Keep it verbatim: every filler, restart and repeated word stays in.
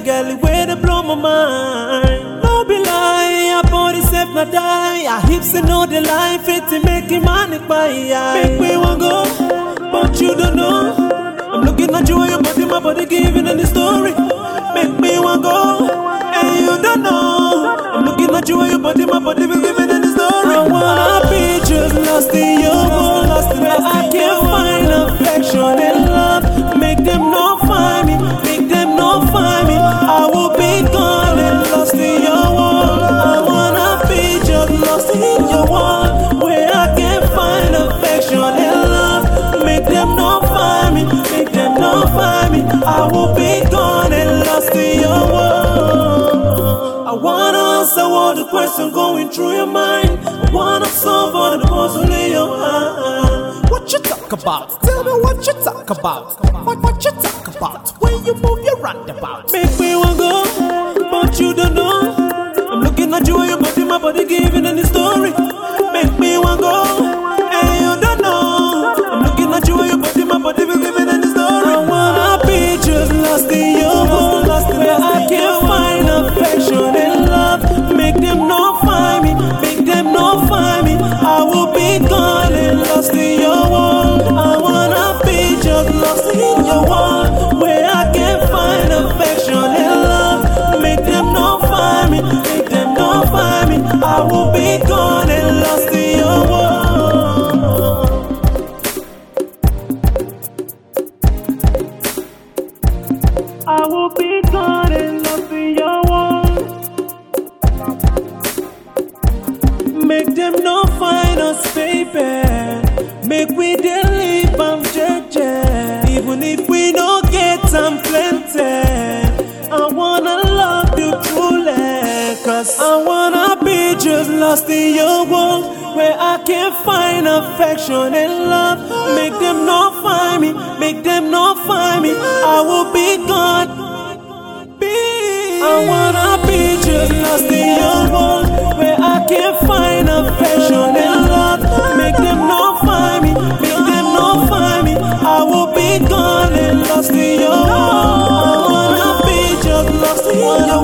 girl, where they blow my mind. No be lie, our body safe not die. Our hips they know the life, it's making money by eye. Make me want go, but you don't know. I'm looking at you and your body, my body giving any story. Make me want go, and you don't know. I'm looking at you and your body, my body giving any story. I wanna be just lost in your world, lost in where I can't find affection and love. Make them not find me, make them not find me. I will be gone and lost in your world. I wanna be just lost in your world, where I can't find affection and love. Make them not find me, make them not find me. I will be gone and lost in your world. I wanna answer all the questions going through your mind. I wanna solve all the puzzles in your mind. What you talk about? Tell me what you talk about. What what you talk about? When you move your roundabout. Make me want go, but you don't know. I'm looking at you and your body, my body giving any story. Make me want go, and you don't know. I'm looking at you and your body, my body giving any story. I wanna be just lost in your world, lost in where I can't find affection and love. Make them not find me, make them not find me. I will be gone and lost in your world. I wanna be just lost in your world, where I can't find affection and love. Make them not find me, make them not find me. I will be gone and lost in your world. I will be gone and lost in your world. Make them not find us, baby. Make we dey live am jeje. Even if we don't get them plenty, I wanna love you truly. Cause I wanna be just lost in your world, where I can't find affection and love. Make them not find me, make them not find me. I will be gone. I wanna be just lost in your world, where I can't find affection and love. Make them not find me, make them not find me. I will be gone and lost in your world. I wanna be just lost in your world.